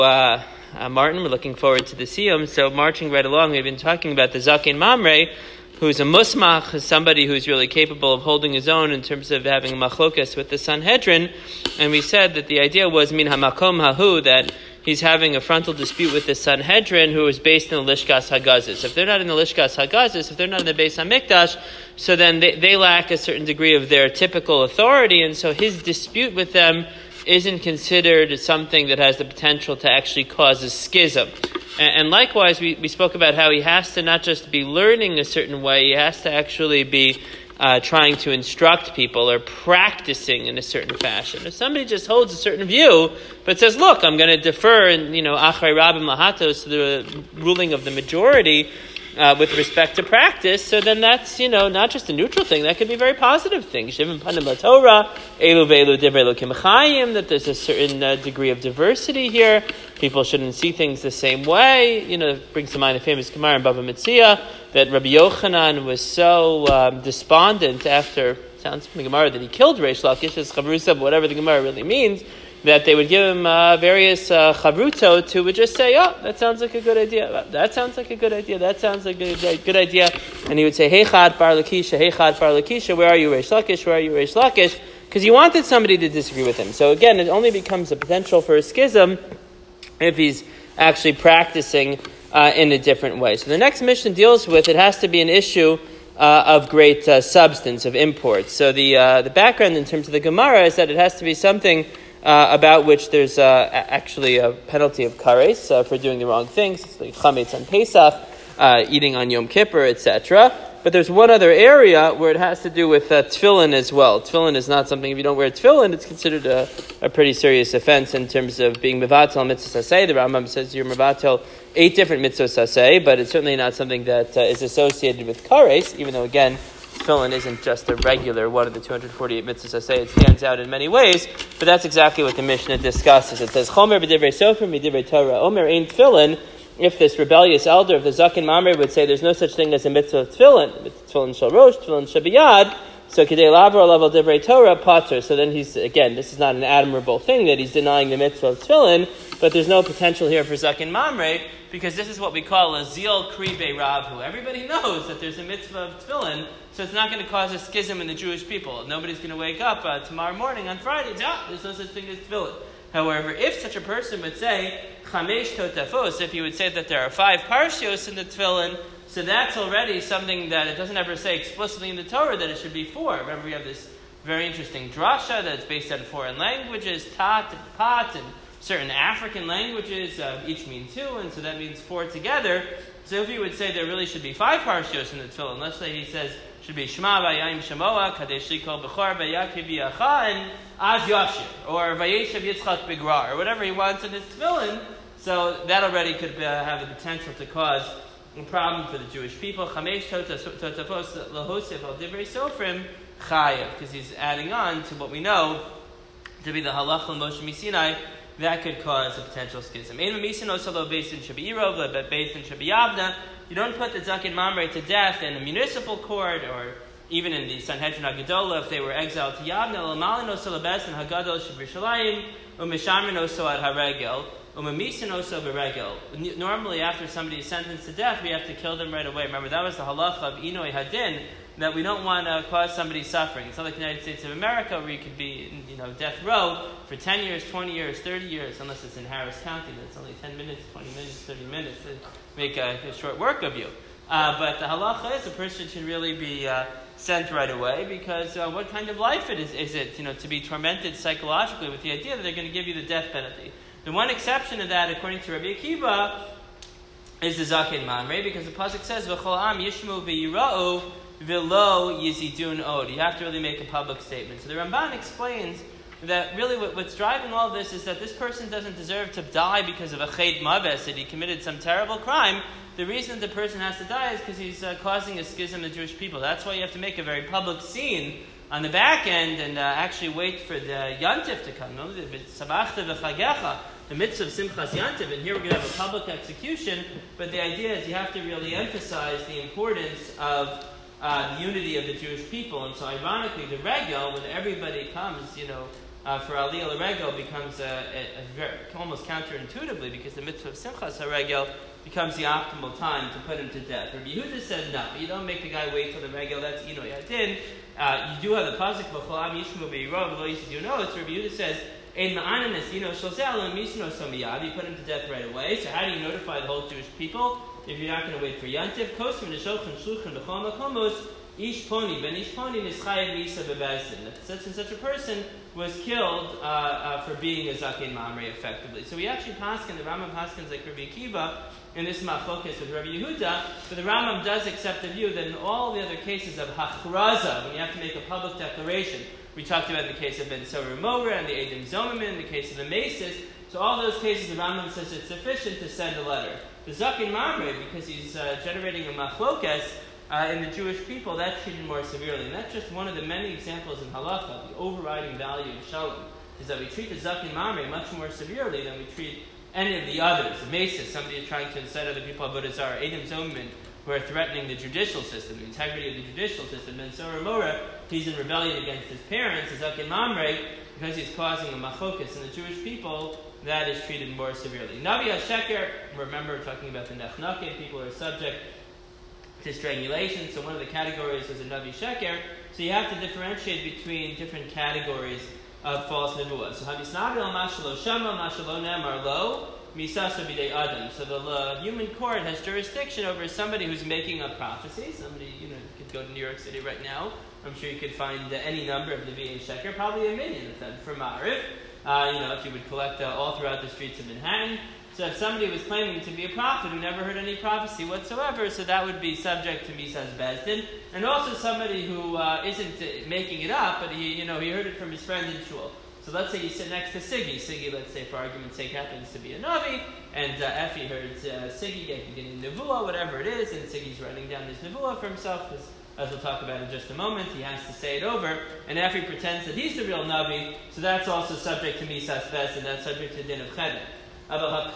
Martin, we're looking forward to the Siyum. So marching right along, we've been talking about the Zaken Mamre, who's a musmach, somebody who's really capable of holding his own in terms of having a machlokas with the Sanhedrin. And we said that the idea was min hamakom hahu, that he's having a frontal dispute with the Sanhedrin, who is based in the Lishkas Hagazis. If they're not in the Lishkas Hagazis, if they're not in the Beis HaMikdash, so then they lack a certain degree of their typical authority, and so his dispute with them isn't considered something that has the potential to actually cause a schism. And likewise, we spoke about how he has to not just be learning a certain way, he has to actually be trying to instruct people or practicing in a certain fashion. If somebody just holds a certain view, but says, look, I'm going to defer, and achrei rabim lahatos, to the ruling of the majority, with respect to practice, so then that's, not just a neutral thing, that could be a very positive thing. Shivim panim laTorah, elu ve'elu divrei Elokim chayim, that there's a certain degree of diversity here. People shouldn't see things the same way. Brings to mind the famous Gemara in Bava Metzia, that Rabbi Yochanan was so despondent after, sounds from the Gemara, that he killed Reish Lakish, as chavrusa, whatever the Gemara really means, that they would give him various chavrutot who would just say, oh, that sounds like a good idea, that sounds like a good idea, that sounds like a good idea. And he would say, Heichad bar Lakisha, where are you, Reish Lakish, where are you, Reish Lakish? Because he wanted somebody to disagree with him. So again, it only becomes a potential for a schism if he's actually practicing in a different way. So the next mission deals with, it has to be an issue of great substance, of import. So the background in terms of the Gemara is that it has to be something about which there's actually a penalty of kares for doing the wrong things, like chametz on Pesach, eating on Yom Kippur, etc. But there's one other area where it has to do with tefillin as well. Tefillin is not something, if you don't wear tefillin, it's considered a pretty serious offense in terms of being mevatel mitzvah saseh. The Rambam says you're mevatel 8 different mitzvah saseh, but it's certainly not something that is associated with kares, even though, again, tefillin isn't just a regular one of the 248 mitzvahs. I say it stands out in many ways, but that's exactly what the Mishnah discusses. It says, Chomer b'divrei sofer midivrei Torah, Omer ein tefillin. If this rebellious elder of the Zaken Mamre would say there's no such thing as a mitzvah of tefillin, tefillin shel rosh, tefillin shel biyad, so kidei lavro level divrei Torah pater. So then he's, again, this is not an admirable thing that he's denying the mitzvah of tefillin, but there's no potential here for Zaken Mamre, because this is what we call a zil kribe ravhu. Everybody knows that there's a mitzvah of tefillin, so it's not going to cause a schism in the Jewish people. Nobody's going to wake up tomorrow morning on Friday, there's no such thing as tefillin. However, if such a person would say, chamesh totafos, if he would say that there are 5 parshios in the tefillin, so that's already something that it doesn't ever say explicitly in the Torah that it should be 4. Remember, we have this very interesting drasha that's based on foreign languages, tat and pat, and certain African languages each mean 2, and so that means 4 together. So if he would say there really should be 5 parshios in the tefillin, let's say he says should be Shema v'yayim shamoa, kadesh likol b'chor v'yakiv v'yacha, and az yashir, or v'yeshav yitzchak b'grar, or whatever he wants in his tefillin. So that already could have the potential to cause a problem for the Jewish people. Chamesh totafos lahosef al divrei sofrim chayav, because he's adding on to what we know to be the halacha Moshe Misinai. That could cause a potential schism. You don't put the Zaken Mamre to death in a municipal court or even in the Sanhedrin HaGedolah if they were exiled to Yavna. Normally, after somebody is sentenced to death, we have to kill them right away. Remember, that was the halacha of Inoi Hadin, that we don't want to cause somebody suffering. It's not like the United States of America where you could be in death row for 10 years, 20 years, 30 years, unless it's in Harris County. That's only 10 minutes, 20 minutes, 30 minutes to make a short work of you. But the halacha is a person should really be sent right away, because what kind of life is it to be tormented psychologically with the idea that they're going to give you the death penalty? The one exception to that, according to Rabbi Akiva, is the Zaken Mamre, because the pasuk says, "V'chol am yishmu v'yira'u v'lo yizidun od." You have to really make a public statement. So the Ramban explains that really what's driving all of this is that this person doesn't deserve to die because of a chet maves, that he committed some terrible crime. The reason the person has to die is because he's causing a schism in the Jewish people. That's why you have to make a very public scene on the back end and actually wait for the Yantif to come. The mitzvah of Simchas Yantiv, and here we're going to have a public execution, but the idea is you have to really emphasize the importance of the unity of the Jewish people. And so ironically, the regel, when everybody comes, for Aliyah L'Regel becomes almost counterintuitively, because the mitzvah of Simchas HaRegel becomes the optimal time to put him to death. Rabbi Yehuda says no, you don't make the guy wait till the regel, that's Ino Yadin. You do have the pasuk V'cholam Yishmu Be'irov Lo Yisidu No. It's Rabbi Yehuda says Ein Ma'ananis Ino Shalzel and Misno Somiyad. You put him to death right away. So how do you notify the whole Jewish people if you're not going to wait for Yantiv? Kosm Neshochan Shluchan B'chol Makomos Ish Poni Ben Ish Poni Nischayev Misa Bebezin. That such and such a person was killed for being a Zaken Mamre effectively. So we actually paskin, the Rambam paskins like Rabbi Akiva in this machlokas with Rabbi Yehuda, but the Rambam does accept the view that in all the other cases of hachraza, when you have to make a public declaration, we talked about in the case of Ben Sorer Morer and the Eidim Zomim, in the case of the Maces, so all those cases the Rambam says it's sufficient to send a letter. The Zaken Mamre, because he's generating a machlokas in the Jewish people, that's treated more severely. And that's just one of the many examples in halacha. The overriding value of shalom is that we treat the Zaken Mamre much more severely than we treat any of the others. The Maces, somebody is trying to incite other people about Avodah Eidim Zomim, who are threatening the judicial system, the integrity of the judicial system. And Sorer Morer, he's in rebellion against his parents, the Zaken Mamre, because he's causing a machokas in the Jewish people, that is treated more severely. Navi HaSheker, remember we're talking about the Nechnakim, people who are subject to strangulation, so one of the categories is a Navi Sheker, so you have to differentiate between different categories of false nevuah. So Havisnabil Mashalo Shama, Mashalo Nemar Lo, Misaso Bidei Adam. So the human court has jurisdiction over somebody who's making a prophecy. Somebody, you could go to New York City right now. I'm sure you could find any number of Navi Sheker, probably a million of them for Ma'ariv. If you would collect all throughout the streets of Manhattan. So if somebody was claiming to be a prophet who never heard any prophecy whatsoever, so that would be subject to Misas Bezdin. And also somebody who isn't making it up, but he heard it from his friend in shul. So let's say you sit next to Siggy. Siggy, let's say for argument's sake, happens to be a Navi, and Effie heard Siggy getting Nevuah, whatever it is, and Siggy's writing down his Nevuah for himself, because as we'll talk about in just a moment, he has to say it over, and Effie pretends that he's the real Navi, so that's also subject to Misas Bezdin, that's subject to Din of Cheder. You have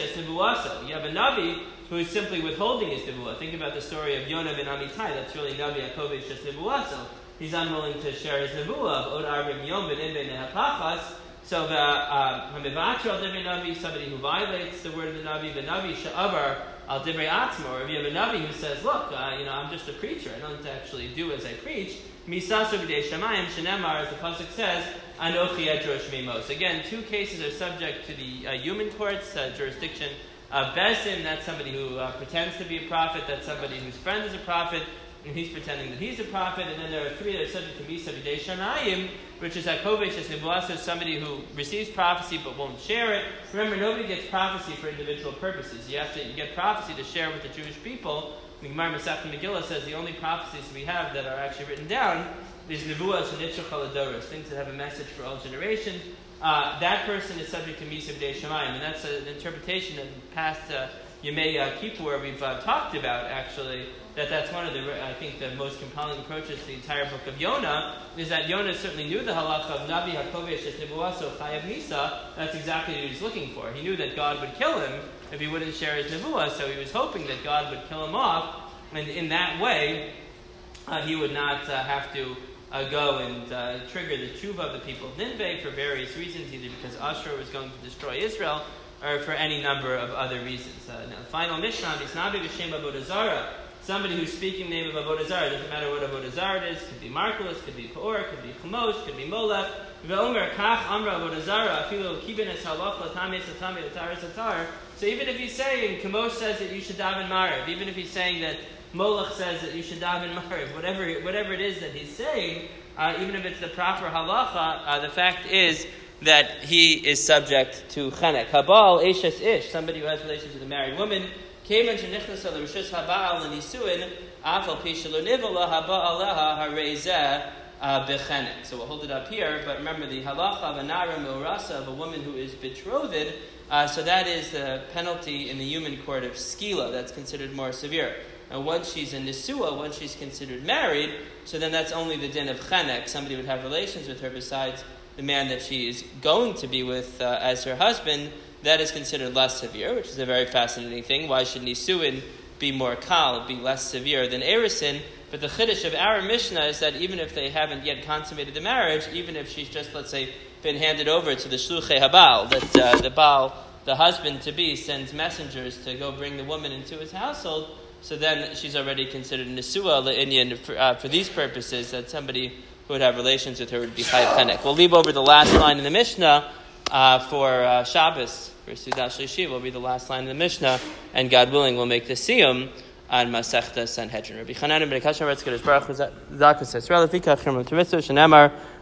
a Navi who is simply withholding his nevuah. Think about the story of Yonah ben Amittai. That's really Navi HaKovesh Shes Nevuaso. He's unwilling to share his nevuah of Od Arbim Yom ben Inbe Nehapachas. So the Hamivatra al Divrei Navi, somebody who violates the word of the Navi Sha'avar al Divrei Atzmo. Or if you have a Navi who says, look, I'm just a preacher, I don't actually do as I preach. Misaso b'dei shamayim shenemar, as the pasuk says, Anochi edrosh mimos. Again, two cases are subject to the human court's jurisdiction. Bezdin, that's somebody who pretends to be a prophet. That's somebody whose friend is a prophet, and he's pretending that he's a prophet. And then there are three that are subject to Misa b'dei shamayim, which is Hakovesh as Nevuaso, somebody who receives prophecy but won't share it. Remember, nobody gets prophecy for individual purposes. You get prophecy to share with the Jewish people. The Gemara Masechet Megillah says the only prophecies we have that are actually written down is Nevuah Shenitzur Chaladoros, things that have a message for all generations. That person is subject to Misa b'dei shamayim, and that's an interpretation of past Yemei Kippur we've talked about, actually, that's one of the most compelling approaches to the entire book of Yonah, is that Yonah certainly knew the halacha of Navi HaKovesh es Nevuaso Chayav Misa. That's exactly what he was looking for. He knew that God would kill him if he wouldn't share his Nevuah, so he was hoping that God would kill him off, and in that way, he would not have to go and trigger the tshuva of the people of Nineveh for various reasons, either because Ashur was going to destroy Israel, or for any number of other reasons. Now, the final Mishnah, Visnabi V'Shem Avodah Zarah, somebody who's speaking the name of Avodah Zarah, doesn't matter what Avodah Zarah it is, could be Markulis, could be Peor, could be Chemosh, could be Molech. Ve'omer Kach Amra Avodah Zarah, Afilu Kibenes Halach Latame Satame Latar Satar. So even if he's saying, Chemosh says that you should daven Mariv, even if he's saying that Molech says that you should daven Mariv, whatever it is that he's saying, even if it's the proper halacha, the fact is that he is subject to chenek. Habal eshes ish, somebody who has relations with a married woman, kemen shenichnas al rishus habal lenisuin afal pishalo nivala haba aleha harezeh bechenek. So we'll hold it up here, but remember the halacha of a nara milrasa, of a woman who is betrothed. So that is the penalty in the human court of skila. That's considered more severe. And once she's a nisua, once she's considered married, so then that's only the din of chenek. Somebody would have relations with her besides the man that she is going to be with as her husband. That is considered less severe, which is a very fascinating thing. Why should nisuin be more kal, be less severe than erisin? But the chiddush of our Mishnah is that even if they haven't yet consummated the marriage, even if she's just, let's say, been handed over to the shluchei habal, that the baal, the husband-to-be, sends messengers to go bring the woman into his household, so then she's already considered Nesua Le'inyan for these purposes, that somebody who would have relations with her would be Chayav Chenek. We'll leave over the last line in the Mishnah for Shabbos, for Sudat Shlishi. Will be the last line in the Mishnah, and God willing, we'll make the Siyum on Masechta Sanhedrin. Rabbi Chanan ben Akashya writes, Kadosh Baruch Hu Zakus Yisrael Lefikach Shemam Tevisu Shenemar